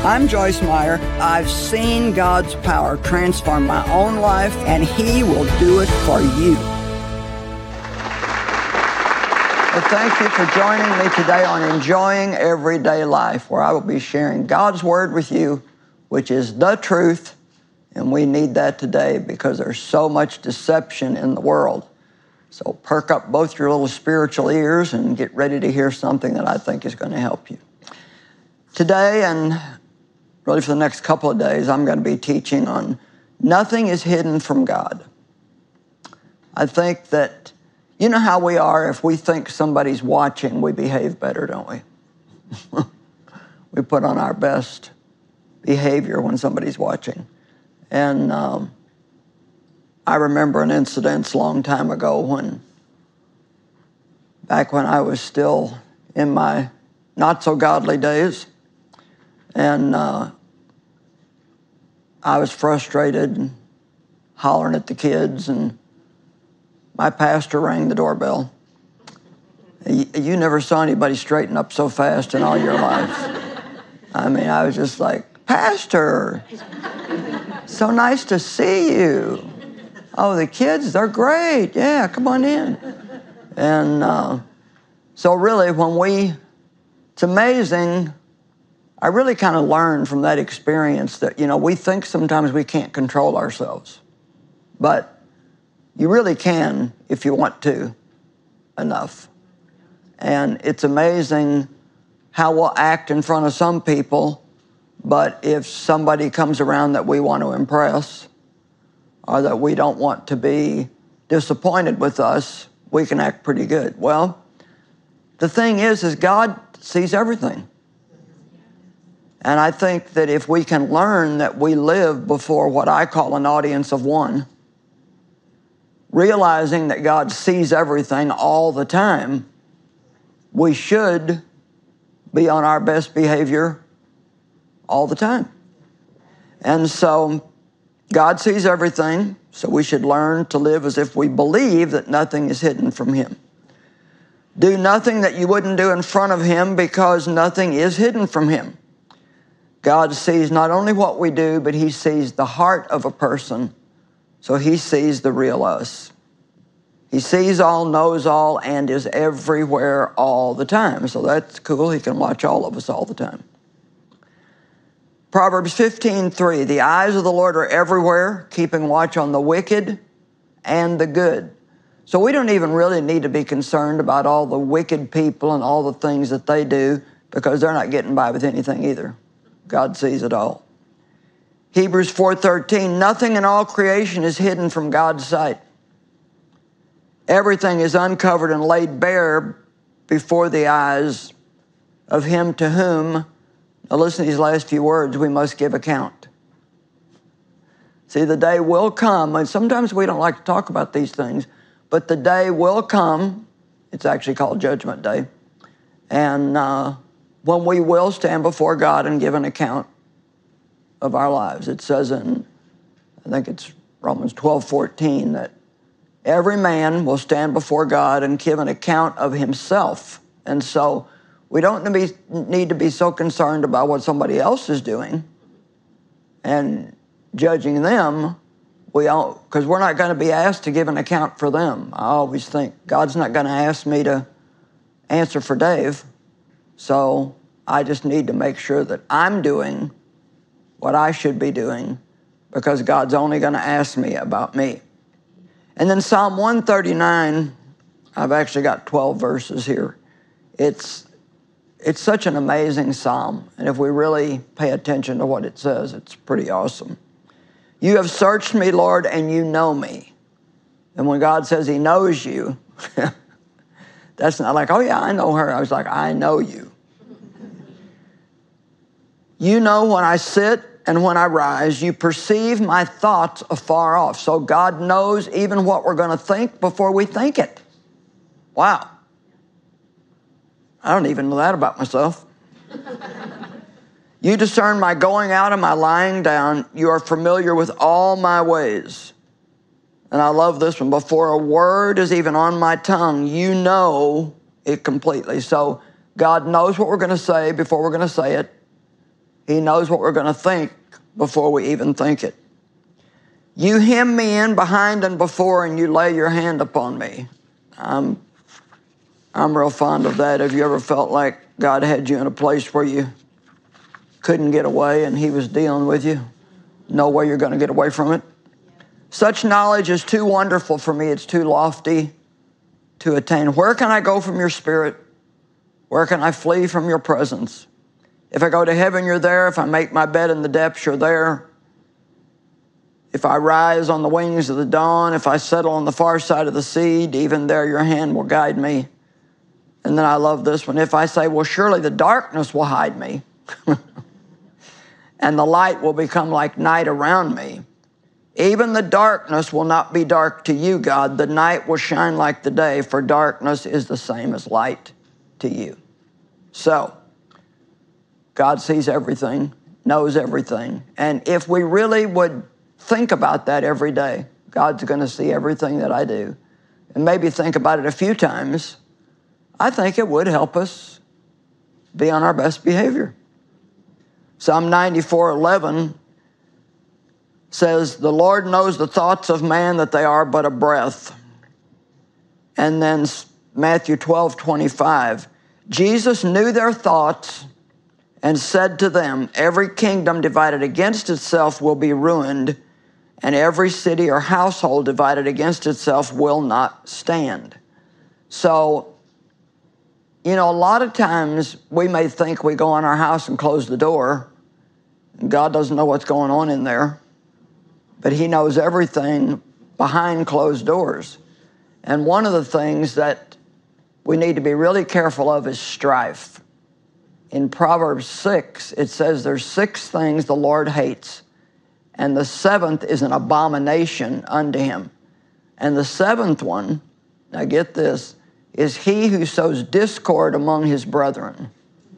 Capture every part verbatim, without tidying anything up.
I'm Joyce Meyer. I've seen God's power transform my own life, and He will do it for you. Well, thank you for joining me today on Enjoying Everyday Life, where I will be sharing God's Word with you, which is the truth, and we need that today because there's so much deception in the world. So perk up both your little spiritual ears and get ready to hear something that I think is going to help you. Today, and really for the next couple of days, I'm going to be teaching on nothing is hidden from God. I think that, you know how we are, if we think somebody's watching, we behave better, don't we? We put on our best behavior when somebody's watching. And um, I remember an incident a long time ago when, back when I was still in my not-so-godly days, and uh, I was frustrated and hollering at the kids, and my pastor rang the doorbell. You, you never saw anybody straighten up so fast in all your life. I mean, I was just like, Pastor, so nice to see you. Oh, the kids, they're great. Yeah, come on in. And uh, so really, when we, it's amazing, I really kind of learned from that experience that, you know, we think sometimes we can't control ourselves. But you really can if you want to enough. And it's amazing how we'll act in front of some people, but if somebody comes around that we want to impress or that we don't want to be disappointed with us, we can act pretty good. Well, the thing is, is God sees everything. And I think that if we can learn that we live before what I call an audience of one, realizing that God sees everything all the time, we should be on our best behavior all the time. And so God sees everything, so we should learn to live as if we believe that nothing is hidden from Him. Do nothing that you wouldn't do in front of Him, because nothing is hidden from Him. God sees not only what we do, but He sees the heart of a person, so He sees the real us. He sees all, knows all, and is everywhere all the time. So that's cool. He can watch all of us all the time. Proverbs fifteen three, the eyes of the Lord are everywhere, keeping watch on the wicked and the good. So we don't even really need to be concerned about all the wicked people and all the things that they do, because they're not getting by with anything either. God sees it all. Hebrews four thirteen, nothing in all creation is hidden from God's sight. Everything is uncovered and laid bare before the eyes of Him to whom, now listen to these last few words, we must give account. See, the day will come, and sometimes we don't like to talk about these things, but the day will come, it's actually called Judgment Day, and uh, when we will stand before God and give an account of our lives. It says in, I think it's Romans twelve fourteen, that every man will stand before God and give an account of himself. And so we don't need to be so concerned about what somebody else is doing and judging them, we all, because we're not going to be asked to give an account for them. I always think God's not going to ask me to answer for Dave, so I just need to make sure that I'm doing what I should be doing, because God's only going to ask me about me. And then Psalm one thirty-nine, I've actually got twelve verses here. It's, it's such an amazing psalm, and if we really pay attention to what it says, it's pretty awesome. You have searched me, Lord, and you know me. And when God says He knows you, that's not like, oh yeah, I know her. I was like, I know you. You know when I sit and when I rise. You perceive my thoughts afar off. So God knows even what we're going to think before we think it. Wow. I don't even know that about myself. You discern my going out and my lying down. You are familiar with all my ways. And I love this one. Before a word is even on my tongue, you know it completely. So God knows what we're going to say before we're going to say it. He knows what we're going to think before we even think it. You hem me in behind and before, and you lay your hand upon me. I'm, I'm real fond of that. Have you ever felt like God had you in a place where you couldn't get away and he was dealing with you? No way you're going to get away from it. Such knowledge is too wonderful for me. It's too lofty to attain. Where can I go from your spirit? Where can I flee from your presence? If I go to heaven, you're there. If I make my bed in the depths, you're there. If I rise on the wings of the dawn, if I settle on the far side of the sea, even there your hand will guide me. And then I love this one. If I say, well, surely the darkness will hide me, and the light will become like night around me, even the darkness will not be dark to you, God. The night will shine like the day, for darkness is the same as light to you. So, God sees everything, knows everything. And if we really would think about that every day, God's going to see everything that I do, and maybe think about it a few times, I think it would help us be on our best behavior. Psalm ninety-four eleven says, the Lord knows the thoughts of man, that they are but a breath. And then Matthew twelve twenty-five, Jesus knew their thoughts and said to them, every kingdom divided against itself will be ruined, and every city or household divided against itself will not stand. So, you know, a lot of times we may think we go in our house and close the door, and God doesn't know what's going on in there, but he knows everything behind closed doors. And one of the things that we need to be really careful of is strife. In Proverbs six, it says there's six things the Lord hates, and the seventh is an abomination unto him. And the seventh one, now get this, is he who sows discord among his brethren.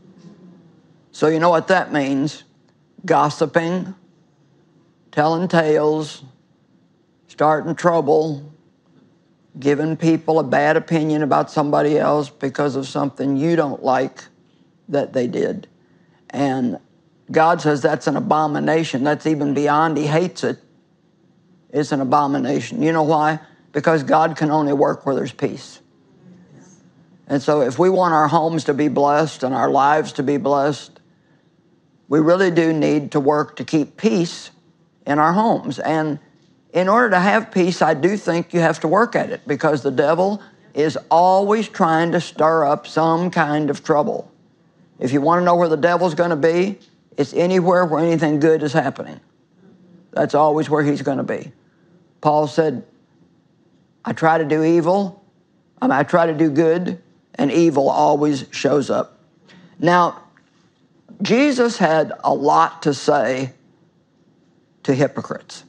So you know what that means? Gossiping, telling tales, starting trouble, giving people a bad opinion about somebody else because of something you don't like that they did. And God says that's an abomination. That's even beyond he hates it. It's an abomination. You know why? Because God can only work where there's peace. And so if we want our homes to be blessed and our lives to be blessed, we really do need to work to keep peace in our homes. And in order to have peace, I do think you have to work at it, because the devil is always trying to stir up some kind of trouble. If you want to know where the devil's going to be, it's anywhere where anything good is happening. That's always where he's going to be. Paul said, I try to do evil, I mean, I try to do good, and evil always shows up. Now, Jesus had a lot to say to hypocrites.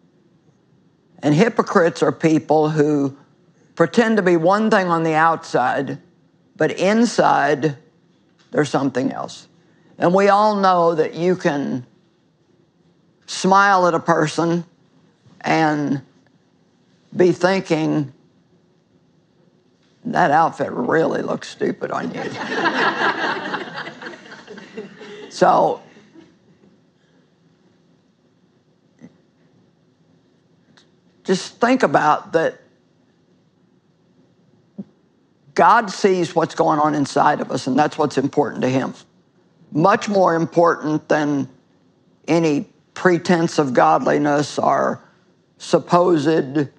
And hypocrites are people who pretend to be one thing on the outside, but inside there's something else. And we all know that you can smile at a person and be thinking, that outfit really looks stupid on you. So, just think about that. God sees what's going on inside of us, and that's what's important to him. Much more important than any pretense of godliness or supposed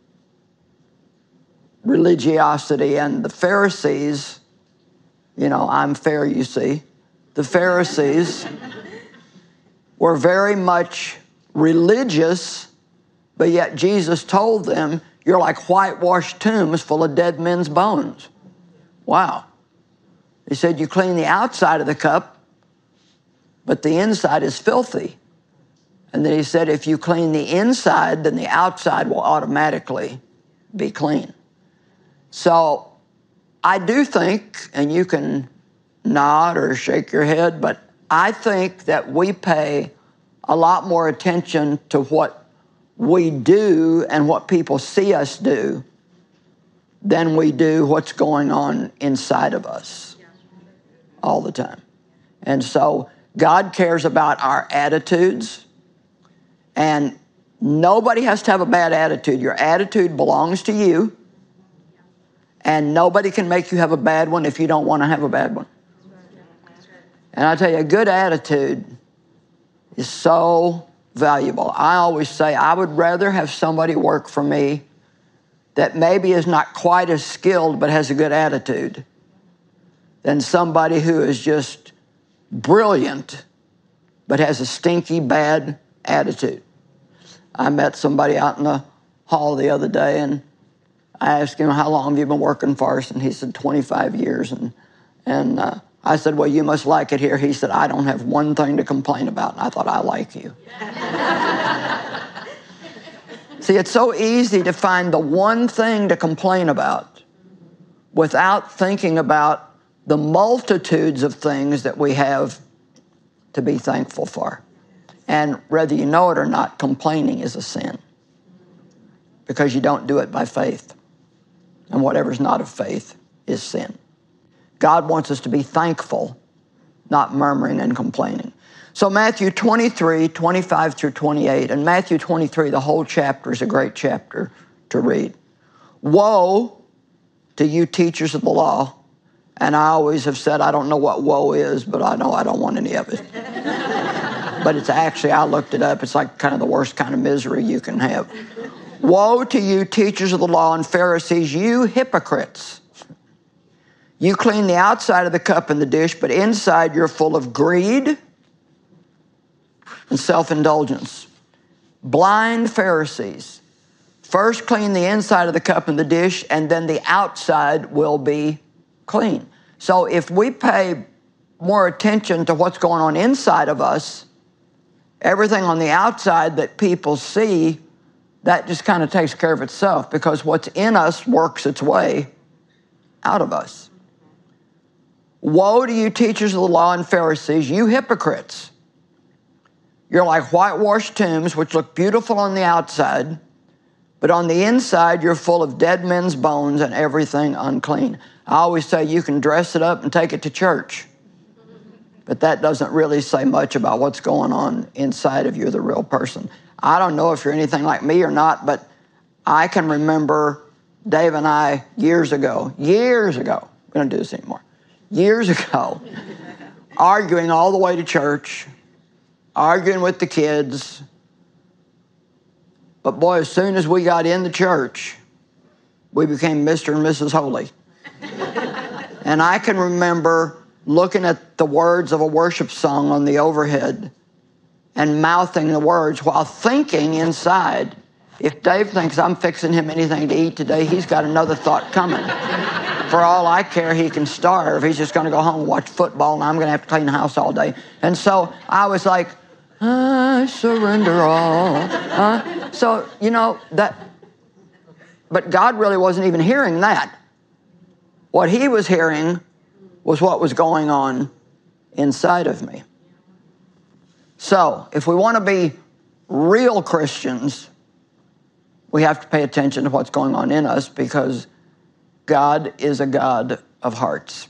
religiosity. And the Pharisees, you know, I'm fair, you see. The Pharisees were very much religious, but yet Jesus told them, you're like whitewashed tombs full of dead men's bones. Wow. He said, you clean the outside of the cup, but the inside is filthy. And then he said, if you clean the inside, then the outside will automatically be clean. So I do think, and you can nod or shake your head, but I think that we pay a lot more attention to what we do and what people see us do than we do what's going on inside of us all the time. And so God cares about our attitudes, and nobody has to have a bad attitude. Your attitude belongs to you, and nobody can make you have a bad one if you don't want to have a bad one. And I tell you, a good attitude is so valuable. I always say I would rather have somebody work for me that maybe is not quite as skilled but has a good attitude than somebody who is just brilliant but has a stinky, bad attitude. I met somebody out in the hall the other day, and I asked him, how long have you been working for us? And he said, twenty-five years. And, and uh, I said, well, you must like it here. He said, I don't have one thing to complain about. And I thought, I like you. See, it's so easy to find the one thing to complain about without thinking about the multitudes of things that we have to be thankful for. And whether you know it or not, complaining is a sin because you don't do it by faith. And whatever's not of faith is sin. God wants us to be thankful, not murmuring and complaining. So Matthew twenty-three, twenty-five through twenty-eight, and Matthew twenty-three, the whole chapter is a great chapter to read. Woe to you teachers of the law. And I always have said, I don't know what woe is, but I know I don't want any of it. But it's actually, I looked it up, it's like kind of the worst kind of misery you can have. Woe to you teachers of the law and Pharisees, you hypocrites. You clean the outside of the cup and the dish, but inside you're full of greed and self-indulgence. Blind Pharisees. First clean the inside of the cup and the dish, and then the outside will be clean. So if we pay more attention to what's going on inside of us, everything on the outside that people see, that just kind of takes care of itself because what's in us works its way out of us. Woe to you teachers of the law and Pharisees, you hypocrites. You're like whitewashed tombs, which look beautiful on the outside, but on the inside, you're full of dead men's bones and everything unclean. I always say you can dress it up and take it to church, but that doesn't really say much about what's going on inside of you, the real person. I don't know if you're anything like me or not, but I can remember Dave and I years ago, years ago, we don't do this anymore, years ago, arguing all the way to church, arguing with the kids. But boy, as soon as we got in the church, we became Mister and Missus Holy. And I can remember looking at the words of a worship song on the overhead and mouthing the words while thinking inside, if Dave thinks I'm fixing him anything to eat today, he's got another thought coming. For all I care, he can starve. He's just going to go home and watch football, and I'm going to have to clean the house all day. And so I was like, I surrender all. Uh, so, you know, that, but God really wasn't even hearing that. What he was hearing was what was going on inside of me. So, if we want to be real Christians, we have to pay attention to what's going on in us because God is a God of hearts.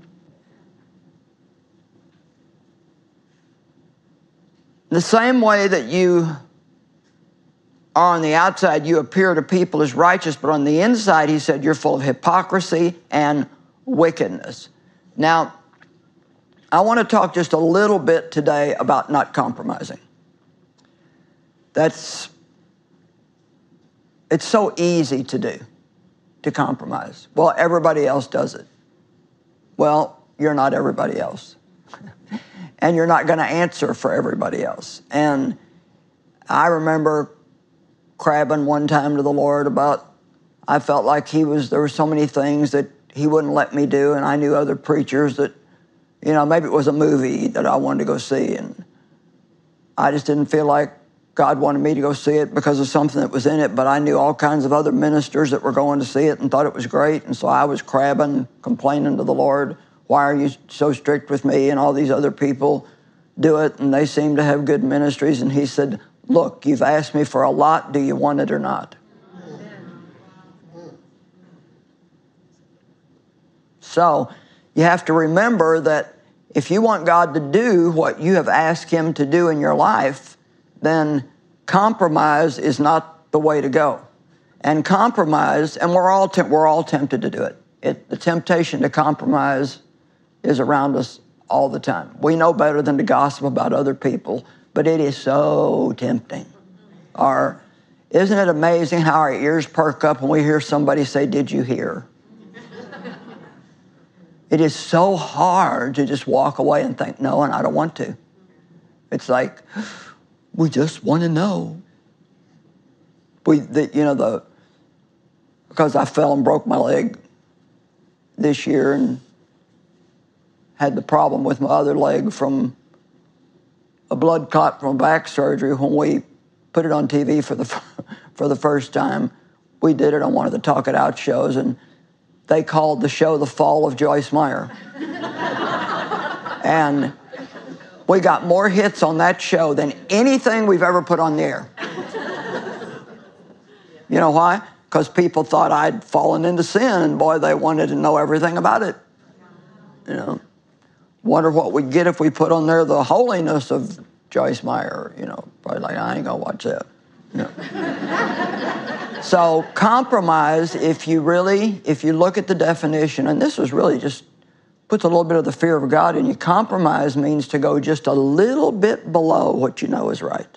The same way that you are on the outside, you appear to people as righteous, but on the inside, he said, you're full of hypocrisy and wickedness. Now, I want to talk just a little bit today about not compromising. That's, it's so easy to do, to compromise. Well, everybody else does it. Well, you're not everybody else. And you're not going to answer for everybody else. And I remember crabbing one time to the Lord about, I felt like he was, there were so many things that he wouldn't let me do, and I knew other preachers that, you know, maybe it was a movie that I wanted to go see, and I just didn't feel like God wanted me to go see it because of something that was in it, but I knew all kinds of other ministers that were going to see it and thought it was great, and so I was crabbing, complaining to the Lord, why are you so strict with me? And all these other people do it, and they seem to have good ministries. And he said, look, you've asked me for a lot. Do you want it or not? So you have to remember that If you want God to do what you have asked Him to do in your life, then compromise is not the way to go. And compromise, and we're all, te- we're all tempted to do it. it. The temptation to compromise is around us all the time. We know better than to gossip about other people, but it is so tempting. Our, isn't it amazing how our ears perk up when we hear somebody say, "Did you hear?" It is so hard to just walk away and think, "No, and I don't want to." It's like, we just want to know. We, the, you know, the because I fell and broke my leg this year and had the problem with my other leg from a blood clot from back surgery. When we put it on T V for the for the first time, we did it on one of the Talk It Out shows, and they called the show "The Fall of Joyce Meyer." And we got more hits on that show than anything we've ever put on the air. You know why? Because people thought I'd fallen into sin, and boy, they wanted to know everything about it. You know, wonder what we'd get if we put on there the holiness of Joyce Meyer. You know, probably like, I ain't gonna watch that. You know. So compromise, if you really, if you look at the definition, and this was really just puts a little bit of the fear of God in you. Compromise means to go just a little bit below what you know is right.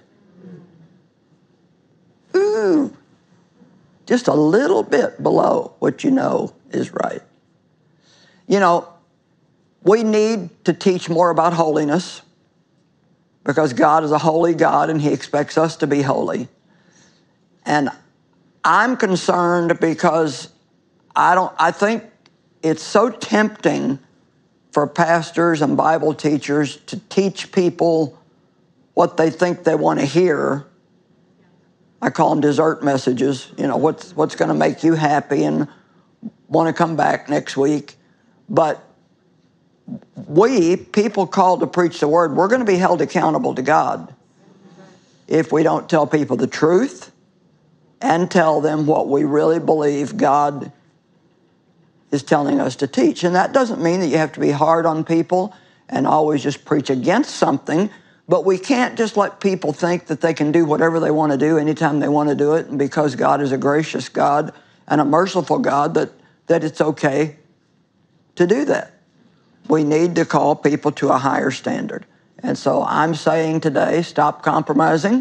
Ooh. Just a little bit below what you know is right. You know, we need to teach more about holiness because God is a holy God and He expects us to be holy. And I'm concerned because I don't, I think it's so tempting for pastors and Bible teachers to teach people what they think they want to hear. I call them dessert messages. You know, what's what's going to make you happy and want to come back next week. But we, people called to preach the word, we're going to be held accountable to God if we don't tell people the truth and tell them what we really believe God is telling us to teach. And that doesn't mean that you have to be hard on people and always just preach against something. But we can't just let people think that they can do whatever they want to do anytime they want to do it, and because God is a gracious God and a merciful God, that, that it's okay to do that. We need to call people to a higher standard. And so I'm saying today, stop compromising.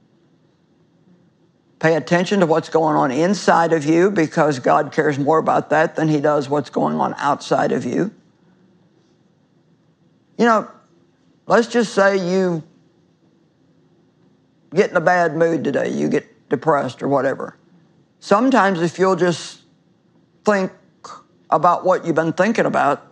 Pay attention to what's going on inside of you, because God cares more about that than He does what's going on outside of you. You know, let's just say you get in a bad mood today, you get depressed or whatever. Sometimes if you'll just think about what you've been thinking about,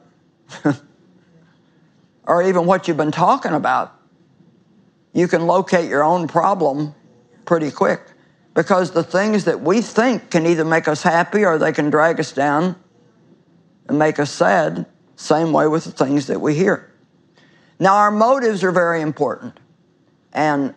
or even what you've been talking about, you can locate your own problem pretty quick. Because the things that we think can either make us happy or they can drag us down and make us sad, same way with the things that we hear. Now, our motives are very important, and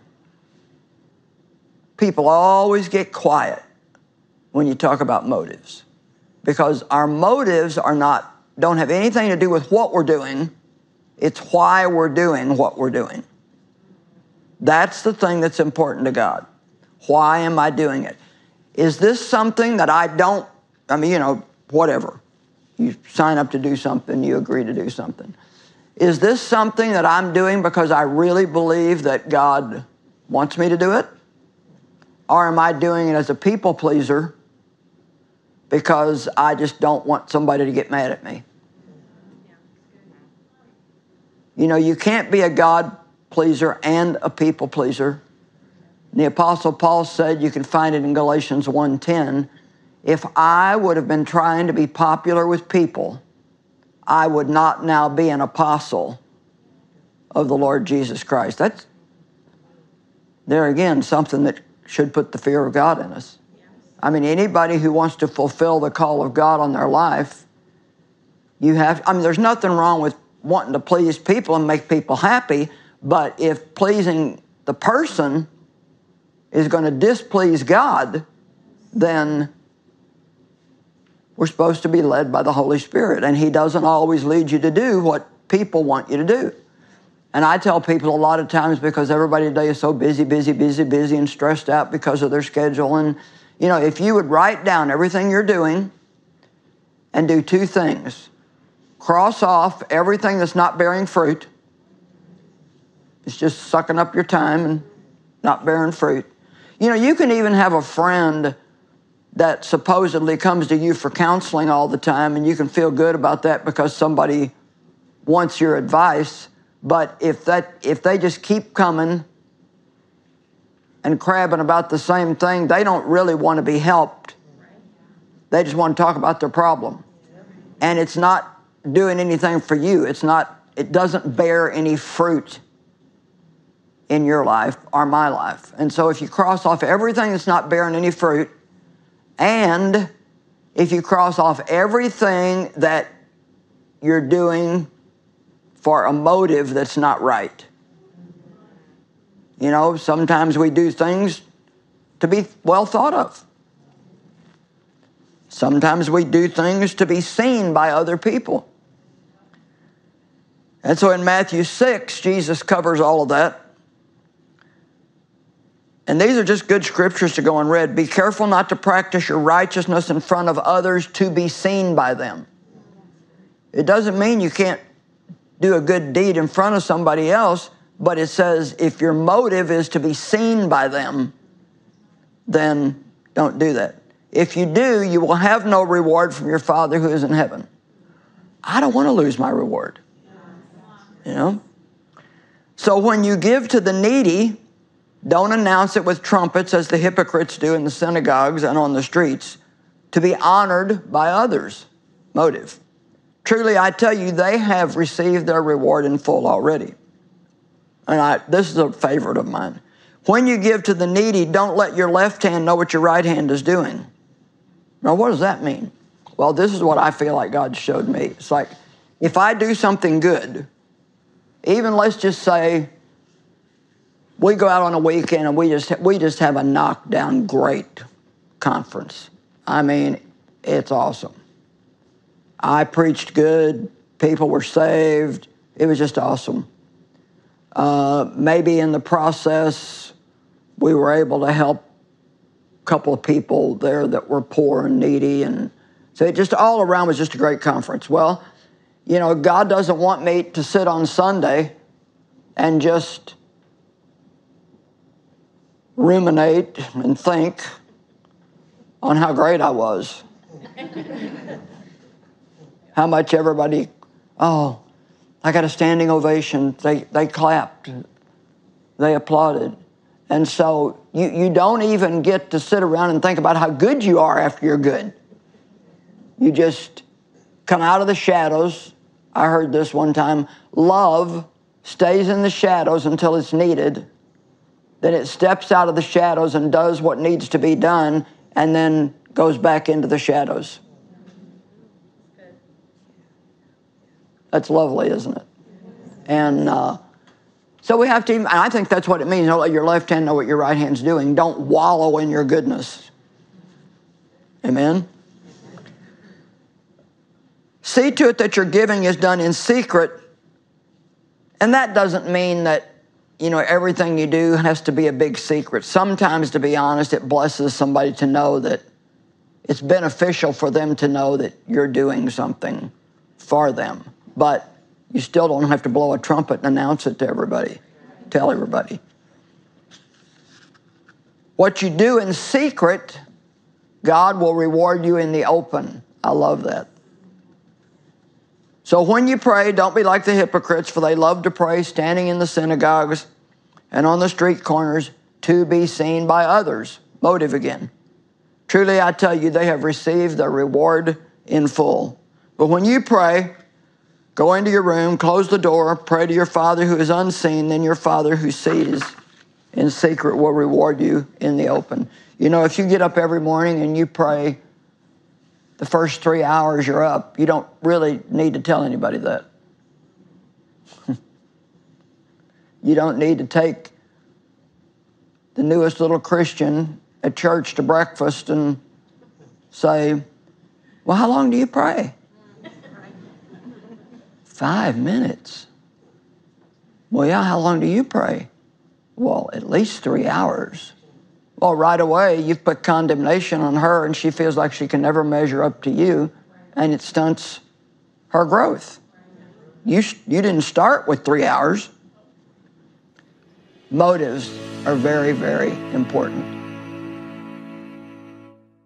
people always get quiet when you talk about motives, because our motives are not, don't have anything to do with what we're doing. It's why we're doing what we're doing. That's the thing that's important to God. Why am I doing it? Is this something that I don't, I mean, you know, whatever. You sign up to do something, you agree to do something. Is this something that I'm doing because I really believe that God wants me to do it? Or am I doing it as a people pleaser because I just don't want somebody to get mad at me? You know, you can't be a God pleaser and a people pleaser. The Apostle Paul said, you can find it in Galatians one ten, if I would have been trying to be popular with people, I would not now be an apostle of the Lord Jesus Christ. That's, there again, something that should put the fear of God in us. I mean, anybody who wants to fulfill the call of God on their life, you have, I mean, there's nothing wrong with wanting to please people and make people happy, but if pleasing the person is going to displease God, then we're supposed to be led by the Holy Spirit. And He doesn't always lead you to do what people want you to do. And I tell people a lot of times, because everybody today is so busy, busy, busy, busy and stressed out because of their schedule. And, you know, if you would write down everything you're doing and do two things. Cross off everything that's not bearing fruit. It's just sucking up your time and not bearing fruit. You know, you can even have a friend that supposedly comes to you for counseling all the time, and you can feel good about that because somebody wants your advice. But if that, if they just keep coming and crabbing about the same thing, they don't really want to be helped. They just want to talk about their problem. And it's not doing anything for you. It's not, it doesn't bear any fruit in your life or my life. And so if you cross off everything that's not bearing any fruit, and if you cross off everything that you're doing for a motive that's not right. You know, sometimes we do things to be well thought of. Sometimes we do things to be seen by other people. And so in Matthew six, Jesus covers all of that. And these are just good scriptures to go and read. Be careful not to practice your righteousness in front of others to be seen by them. It doesn't mean you can't do a good deed in front of somebody else, but it says if your motive is to be seen by them, then don't do that. If you do, you will have no reward from your Father who is in heaven. I don't want to lose my reward. You know? So when you give to the needy, don't announce it with trumpets as the hypocrites do in the synagogues and on the streets, to be honored by others. Motive. Truly, I tell you, they have received their reward in full already. And I, this is a favorite of mine. When you give to the needy, don't let your left hand know what your right hand is doing. Now, what does that mean? Well, this is what I feel like God showed me. It's like, if I do something good, even let's just say we go out on a weekend and we just, we just have a knockdown great conference. I mean, it's awesome. I preached good. People were saved. It was just awesome. Uh, maybe in the process, we were able to help a couple of people there that were poor and needy. And so it just all around was just a great conference. Well, you know, God doesn't want me to sit on Sunday and just ruminate and think on how great I was. How much everybody, oh, I got a standing ovation. They, they clapped. They applauded. And so you, you don't even get to sit around and think about how good you are after you're good. You just come out of the shadows. I heard this one time. Love stays in the shadows until it's needed. Then it steps out of the shadows and does what needs to be done and then goes back into the shadows. That's lovely, isn't it? And uh, so we have to, and I think that's what it means. Don't let your left hand know what your right hand's doing. Don't wallow in your goodness. Amen? See to it that your giving is done in secret. And that doesn't mean that, you know, everything you do has to be a big secret. Sometimes, to be honest, it blesses somebody to know that it's beneficial for them to know that you're doing something for them. But you still don't have to blow a trumpet and announce it to everybody, tell everybody. What you do in secret, God will reward you in the open. I love that. So when you pray, don't be like the hypocrites, for they love to pray standing in the synagogues and on the street corners to be seen by others. Motive again. Truly, I tell you, they have received their reward in full. But when you pray, go into your room, close the door, pray to your Father who is unseen, then your Father who sees in secret will reward you in the open. You know, if you get up every morning and you pray the first three hours you're up, you don't really need to tell anybody that. You don't need to take the newest little Christian at church to breakfast and say, well, how long do you pray? Five minutes. Well, yeah, how long do you pray? Well, at least three hours. Well, right away, you've put condemnation on her and she feels like she can never measure up to you, and it stunts her growth. You, you didn't start with three hours. Motives are very, very important.